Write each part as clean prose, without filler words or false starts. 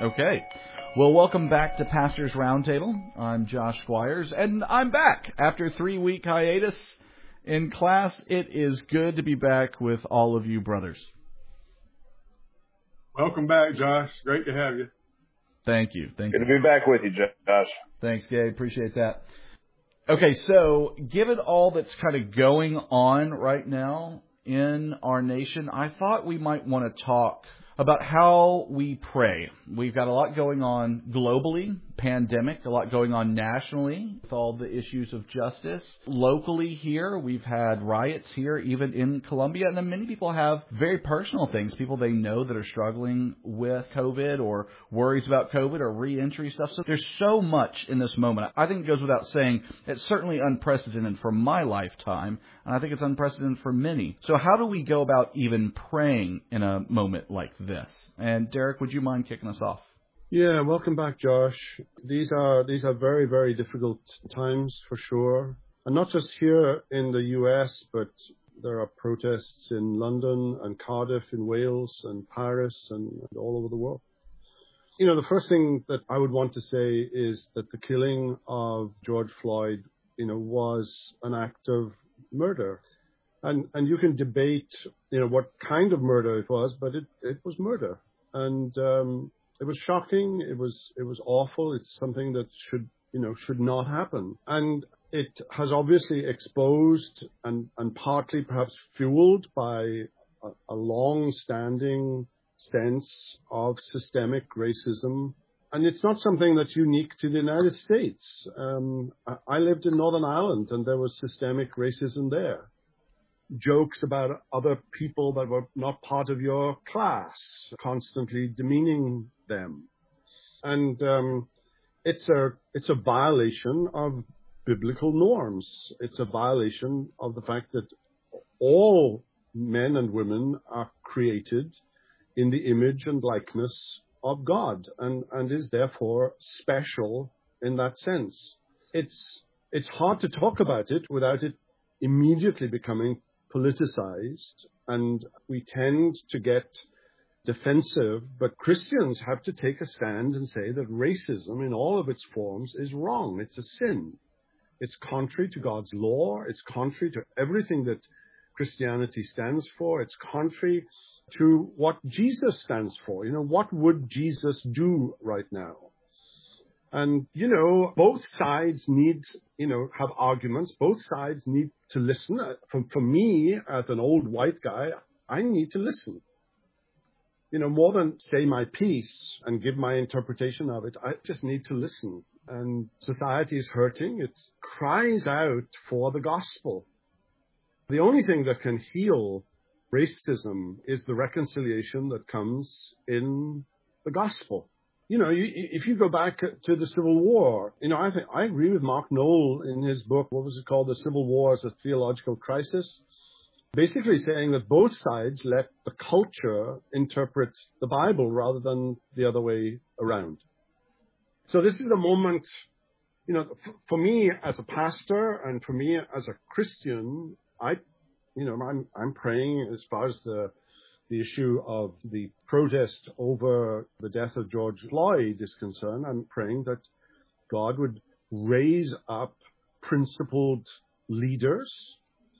Okay. Well, welcome back to Pastor's Roundtable. I'm Josh Squires, and I'm back after 3-week hiatus in class. It is good to be back with all of you brothers. Welcome back, Josh. Great to have you. Thank you. Good to be back with you, Josh. Thanks, Gabe. Appreciate that. Okay, so given all that's kind of going on right now in our nation, I thought we might want to talk about how we pray. We've got a lot going on globally, pandemic, a lot going on nationally with all the issues of justice. Locally here, we've had riots here, even in Colombia, and then many people have very personal things, people they know that are struggling with COVID or worries about COVID or re-entry stuff. So there's so much in this moment. I think it goes without saying it's certainly unprecedented for my lifetime, and I think it's unprecedented for many. So how do we go about even praying in a moment like this? And Derek, would you mind kicking us off? Yeah, welcome back, Josh. These are very, very difficult times for sure. And not just here in the US, but there are protests in London and Cardiff in Wales and Paris and all over the world. You know, the first thing that I would want to say is that the killing of George Floyd, was an act of murder. And you can debate, what kind of murder it was, but it was murder. And it was shocking. It was awful. It's something that should not happen. And it has obviously exposed and partly perhaps fueled by a long-standing sense of systemic racism. And it's not something that's unique to the United States. I lived in Northern Ireland, and there was systemic racism there. Jokes about other people that were not part of your class, constantly demeaning them. And it's a violation of biblical norms. It's a violation of the fact that all men and women are created in the image and likeness of God and is therefore special in that sense. It's hard to talk about it without it immediately becoming politicized, and we tend to get defensive, but Christians have to take a stand and say that racism in all of its forms is wrong. It's a sin. It's contrary to God's law. It's contrary to everything that Christianity stands for. It's contrary to what Jesus stands for. What would Jesus do right now? And, both sides need, have arguments. Both sides need to listen. For me, as an old white guy, I need to listen. More than say my piece and give my interpretation of it, I just need to listen. And society is hurting. It cries out for the gospel. The only thing that can heal racism is the reconciliation that comes in the gospel. If you go back to the Civil War, I agree with Mark Noll in his book, what was it called? The Civil War as a Theological Crisis. Basically saying that both sides let the culture interpret the Bible rather than the other way around. So this is a moment, for me as a pastor and for me as a Christian, I'm praying as far as the issue of the protest over the death of George Floyd is concerned. I'm praying that God would raise up principled leaders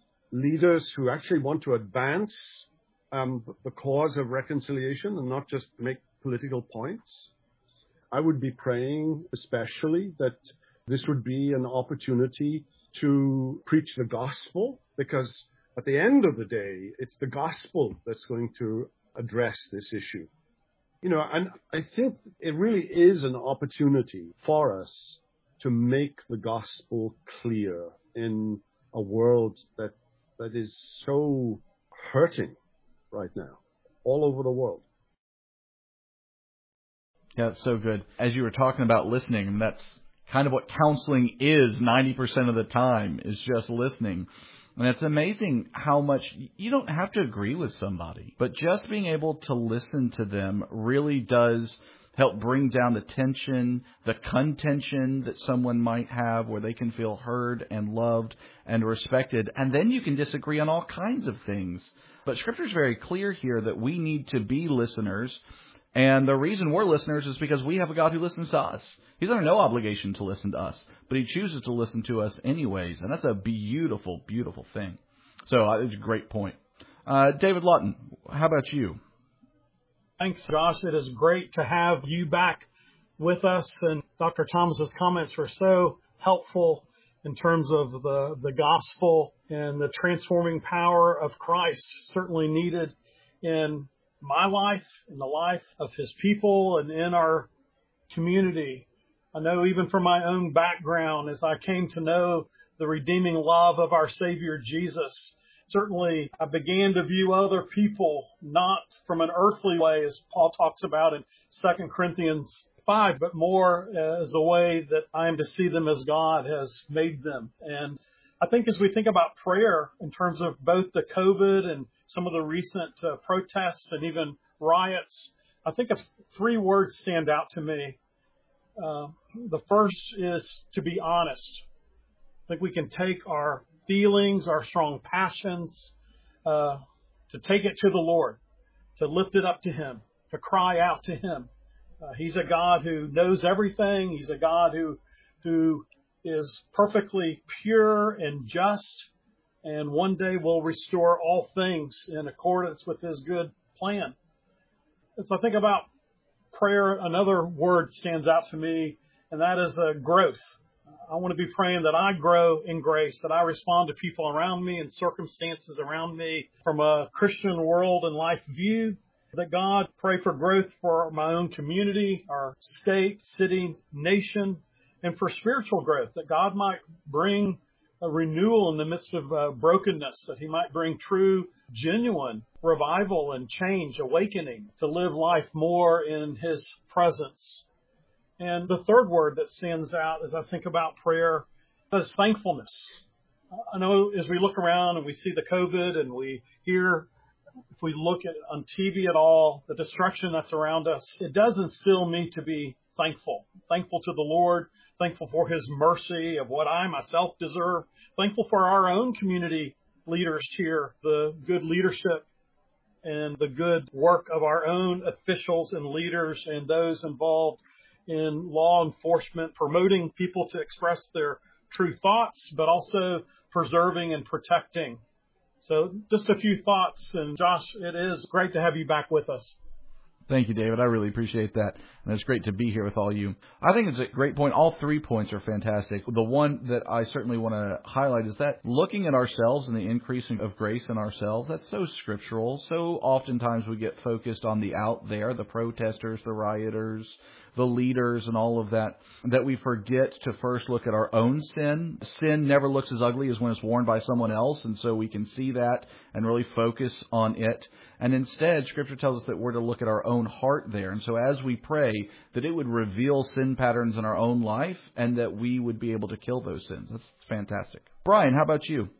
who actually want to advance the cause of reconciliation and not just make political points. I would be praying especially that this would be an opportunity to preach the gospel, because at the end of the day, it's the gospel that's going to address this issue. And I think it really is an opportunity for us to make the gospel clear in a world that is so hurting right now, all over the world. Yeah, it's so good. As you were talking about listening, and that's kind of what counseling is 90% of the time, is just listening. And it's amazing how much you don't have to agree with somebody, but just being able to listen to them really does help bring down the tension, the contention that someone might have, where they can feel heard and loved and respected. And then you can disagree on all kinds of things. But Scripture is very clear here that we need to be listeners, And the reason we're listeners is because we have a God who listens to us. He's under no obligation to listen to us, but he chooses to listen to us anyways. And that's a beautiful, beautiful thing. So it's a great point. David Lawton, how about you? Thanks, Josh. It is great to have you back with us. And Dr. Thomas's comments were so helpful in terms of the gospel and the transforming power of Christ, certainly needed in my life, in the life of his people, and in our community. I know even from my own background, as I came to know the redeeming love of our Savior Jesus, certainly I began to view other people not from an earthly way, as Paul talks about in 2 Corinthians 5, but more as the way that I am to see them as God has made them. And I think as we think about prayer in terms of both the COVID and some of the recent protests and even riots, I think of 3 words stand out to me. The first is to be honest. I think we can take our feelings, our strong passions, to take it to the Lord, to lift it up to him, to cry out to him. He's a God who knows everything. He's a God who is perfectly pure and just, and one day will restore all things in accordance with his good plan. As I think about prayer, another word stands out to me, and that is growth. I want to be praying that I grow in grace, that I respond to people around me and circumstances around me from a Christian world and life view. That God, pray for growth for my own community, our state, city, nation, and for spiritual growth, that God might bring a renewal in the midst of brokenness, that he might bring true, genuine revival and change, awakening, to live life more in his presence. And the third word that stands out as I think about prayer is thankfulness. I know as we look around and we see the COVID and we hear, if we look at on TV at all, the destruction that's around us, it does instill me to be thankful. Thankful to the Lord, thankful for his mercy of what I myself deserve, thankful for our own community leaders here, the good leadership and the good work of our own officials and leaders and those involved in law enforcement, promoting people to express their true thoughts, but also preserving and protecting. So just a few thoughts. And Josh, it is great to have you back with us. Thank you, David. I really appreciate that. And it's great to be here with all you. I think it's a great point. All 3 points are fantastic. The one that I certainly want to highlight is that looking at ourselves and the increasing of grace in ourselves, that's so scriptural. So oftentimes we get focused on the out there, the protesters, the rioters, the leaders and all of that, that we forget to first look at our own sin. Sin never looks as ugly as when it's worn by someone else, and so we can see that and really focus on it. And instead, Scripture tells us that we're to look at our own heart there. And so as we pray, that it would reveal sin patterns in our own life and that we would be able to kill those sins. That's fantastic. Brian, how about you?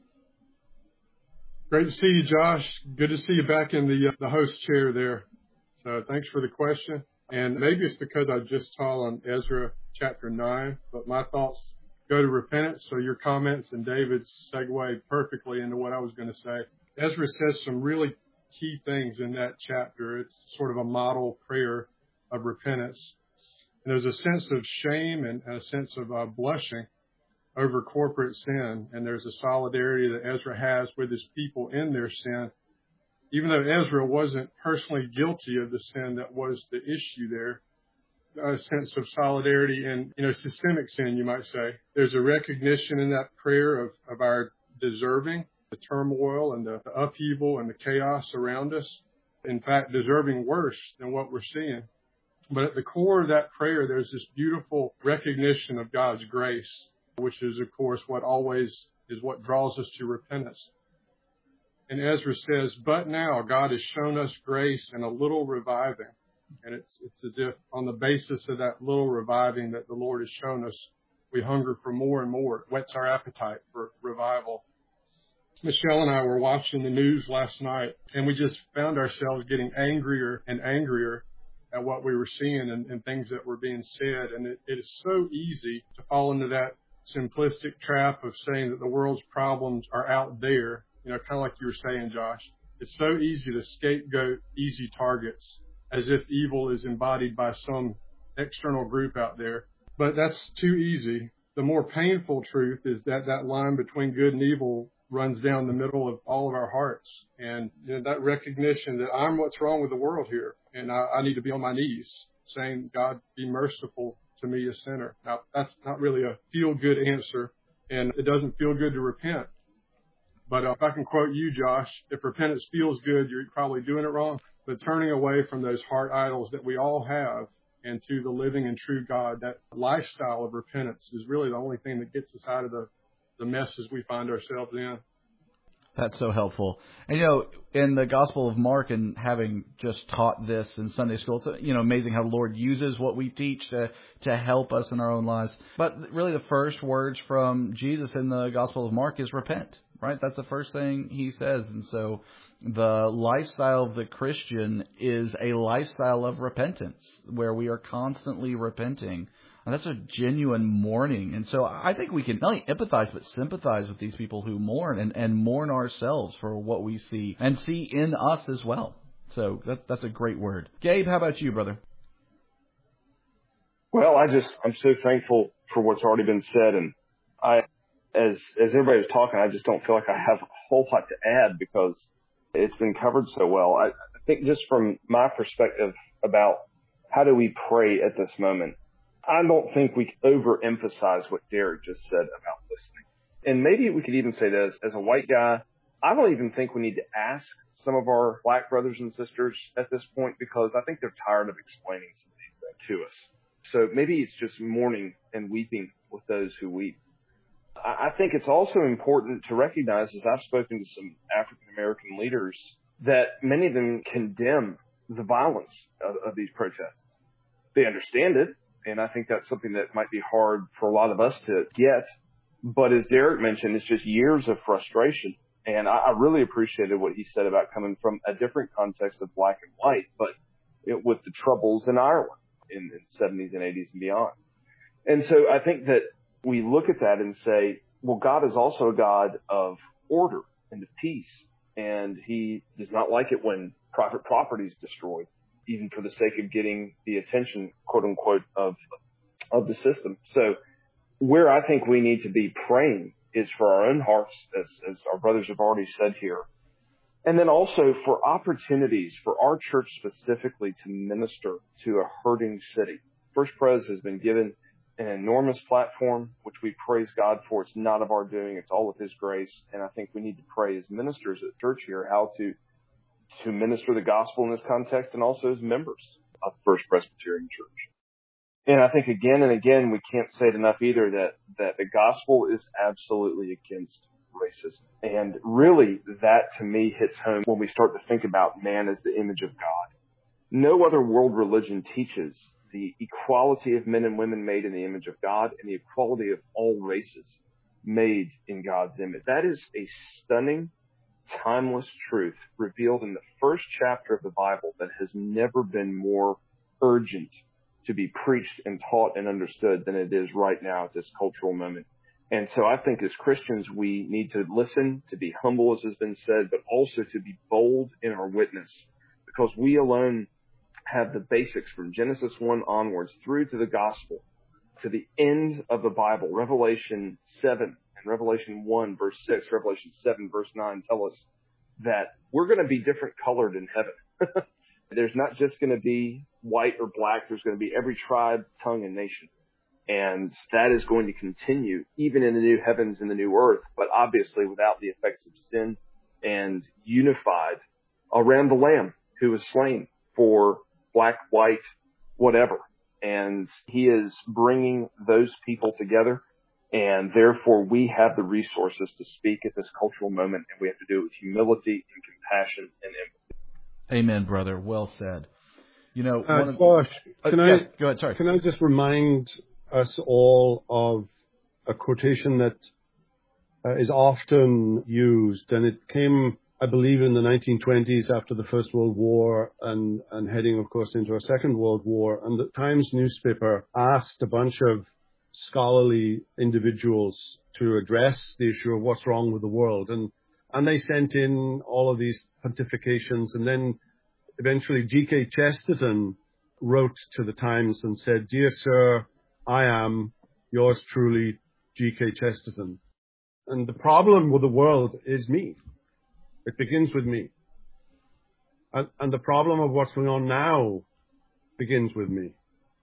Great to see you, Josh. Good to see you back in the host chair there. So thanks for the question. And maybe it's because I just taught on Ezra chapter 9, but my thoughts go to repentance. So your comments and David's segue perfectly into what I was going to say. Ezra says some really key things in that chapter. It's sort of a model prayer of repentance. And there's a sense of shame and a sense of blushing over corporate sin. And there's a solidarity that Ezra has with his people in their sin. Even though Ezra wasn't personally guilty of the sin that was the issue there, a sense of solidarity and, systemic sin, you might say. There's a recognition in that prayer of our deserving the turmoil and the upheaval and the chaos around us. In fact, deserving worse than what we're seeing. But at the core of that prayer, there's this beautiful recognition of God's grace, which is, of course, what draws us to repentance. And Ezra says, but now God has shown us grace and a little reviving. And it's as if on the basis of that little reviving that the Lord has shown us, we hunger for more and more. It whets our appetite for revival. Michelle and I were watching the news last night, and we just found ourselves getting angrier and angrier at what we were seeing and things that were being said. And it is so easy to fall into that simplistic trap of saying that the world's problems are out there, kind of like you were saying, Josh. It's so easy to scapegoat easy targets as if evil is embodied by some external group out there. But that's too easy. The more painful truth is that that line between good and evil runs down the middle of all of our hearts. And that recognition that I'm what's wrong with the world here, and I need to be on my knees saying, God, be merciful to me, a sinner. Now, that's not really a feel-good answer, and it doesn't feel good to repent. But if I can quote you, Josh, if repentance feels good, you're probably doing it wrong. But turning away from those heart idols that we all have and to the living and true God, that lifestyle of repentance is really the only thing that gets us out of the messes we find ourselves in. That's so helpful. And, in the Gospel of Mark, and having just taught this in Sunday school, it's, amazing how the Lord uses what we teach to help us in our own lives. But really the first words from Jesus in the Gospel of Mark is repent, right? That's the first thing he says. And so the lifestyle of the Christian is a lifestyle of repentance, where we are constantly repenting. And that's a genuine mourning. And so I think we can not only empathize, but sympathize with these people who mourn and mourn ourselves for what we see and see in us as well. So that's a great word. Gabe, how about you, brother? Well, I'm so thankful for what's already been said. And as everybody was talking, I just don't feel like I have a whole lot to add because it's been covered so well. I think just from my perspective about how do we pray at this moment, I don't think we overemphasize what Derek just said about listening. And maybe we could even say this, as a white guy, I don't even think we need to ask some of our black brothers and sisters at this point because I think they're tired of explaining some of these things to us. So maybe it's just mourning and weeping with those who weep. I think it's also important to recognize, as I've spoken to some African-American leaders, that many of them condemn the violence of these protests. They understand it. And I think that's something that might be hard for a lot of us to get. But as Derek mentioned, it's just years of frustration. And I really appreciated what he said about coming from a different context of black and white, but with the troubles in Ireland in the 70s and 80s and beyond. And so I think that we look at that and say, well, God is also a God of order and of peace. And he does not like it when private property is destroyed, even for the sake of getting the attention, quote unquote, of the system. So where I think we need to be praying is for our own hearts, as our brothers have already said here. And then also for opportunities for our church specifically to minister to a hurting city. First Pres has been given an enormous platform, which we praise God for. It's not of our doing. It's all of his grace. And I think we need to pray as ministers at church here how to minister the gospel in this context and also as members of First Presbyterian Church. And I think again and again, we can't say it enough either that the gospel is absolutely against racism. And really that to me hits home when we start to think about man as the image of God. No other world religion teaches the equality of men and women made in the image of God and the equality of all races made in God's image. That is a stunning, timeless truth revealed in the first chapter of the Bible that has never been more urgent to be preached and taught and understood than it is right now at this cultural moment. And so I think as Christians, we need to listen, to be humble, as has been said, but also to be bold in our witness, because we alone have the basics from Genesis 1 onwards through to the gospel, to the end of the Bible. Revelation 7 and Revelation 1 verse 6, Revelation 7 verse 9 tell us that we're going to be different colored in heaven. There's not just going to be white or black. There's going to be every tribe, tongue, and nation. And that is going to continue even in the new heavens and the new earth, but obviously without the effects of sin, and unified around the Lamb who was slain for black, white, whatever. And he is bringing those people together. And therefore we have the resources to speak at this cultural moment, and we have to do it with humility and compassion and empathy. Amen, brother. Well said. Josh, go ahead. Sorry. Can I just remind us all of a quotation that is often used, and it came, I believe, in the 1920s after the First World War and heading, of course, into a Second World War. And the Times newspaper asked a bunch of scholarly individuals to address the issue of what's wrong with the world. And they sent in all of these pontifications, and then eventually G.K. Chesterton wrote to the Times and said, "Dear sir, I am yours truly, G.K. Chesterton." And the problem with the world is me. It begins with me. And the problem of what's going on now begins with me.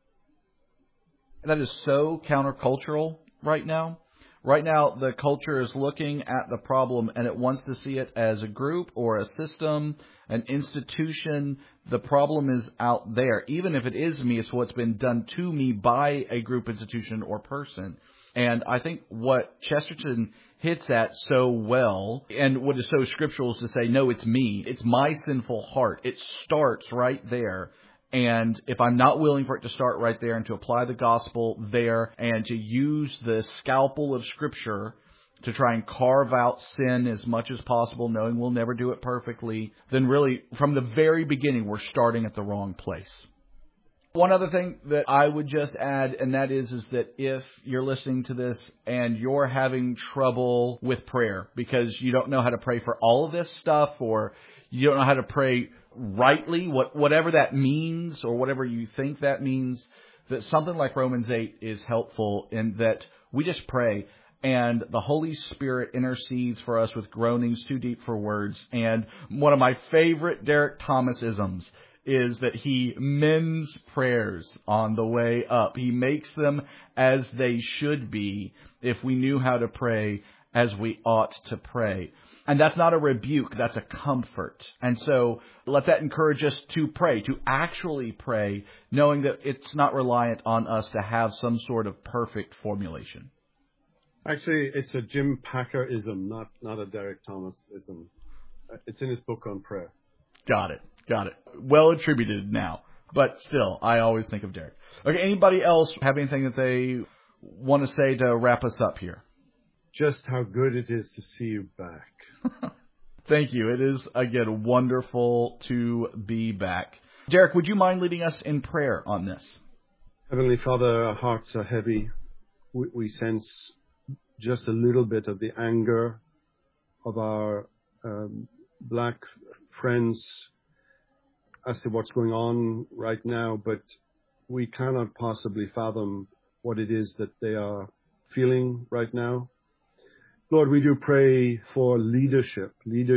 That is so countercultural right now. Right now, the culture is looking at the problem and it wants to see it as a group or a system, an institution. The problem is out there. Even if it is me, it's what's been done to me by a group, institution, or person. And I think what Chesterton hits at so well, and what is so scriptural, is to say, no, it's me. It's my sinful heart. It starts right there. And if I'm not willing for it to start right there and to apply the gospel there and to use the scalpel of Scripture to try and carve out sin as much as possible, knowing we'll never do it perfectly, then really, from the very beginning, we're starting at the wrong place. One other thing that I would just add, and that is that if you're listening to this and you're having trouble with prayer because you don't know how to pray for all of this stuff, or you don't know how to pray rightly, whatever that means, or whatever you think that means, that something like Romans 8 is helpful in that we just pray and the Holy Spirit intercedes for us with groanings too deep for words. And one of my favorite Derek Thomas-isms is that he mends prayers on the way up. He makes them as they should be if we knew how to pray as we ought to pray. And that's not a rebuke, that's a comfort. And so let that encourage us to pray, to actually pray, knowing that it's not reliant on us to have some sort of perfect formulation. Actually, it's a Jim Packer-ism, not a Derek Thomas-ism. It's in his book on prayer. Got it. Well attributed now. But still, I always think of Derek. Okay, anybody else have anything that they want to say to wrap us up here? Just how good it is to see you back. Thank you. It is, again, wonderful to be back. Derek, would you mind leading us in prayer on this? Heavenly Father, our hearts are heavy. We sense just a little bit of the anger of our black friends as to what's going on right now, but we cannot possibly fathom what it is that they are feeling right now. Lord, we do pray for leadership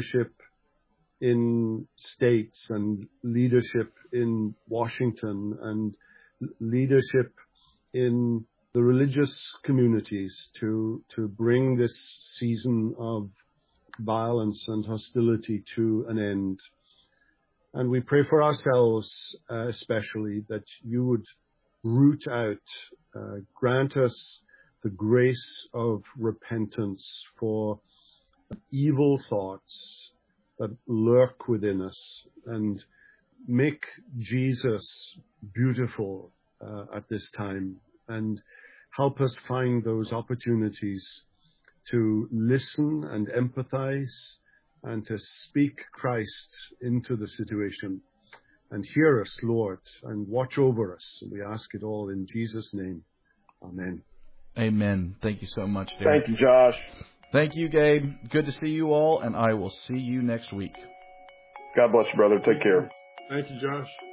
in states and leadership in Washington and leadership in the religious communities to bring this season of violence and hostility to an end. And we pray for ourselves especially that you would root out, grant us the grace of repentance for evil thoughts that lurk within us, and make Jesus beautiful at this time, and help us find those opportunities to listen and empathize and to speak Christ into the situation. And hear us, Lord, and watch over us. We ask it all in Jesus' name. Amen. Amen. Thank you so much, Derek. Thank you, Josh. Thank you, Gabe. Good to see you all, and I will see you next week. God bless you, brother. Take care. Thank you, Josh.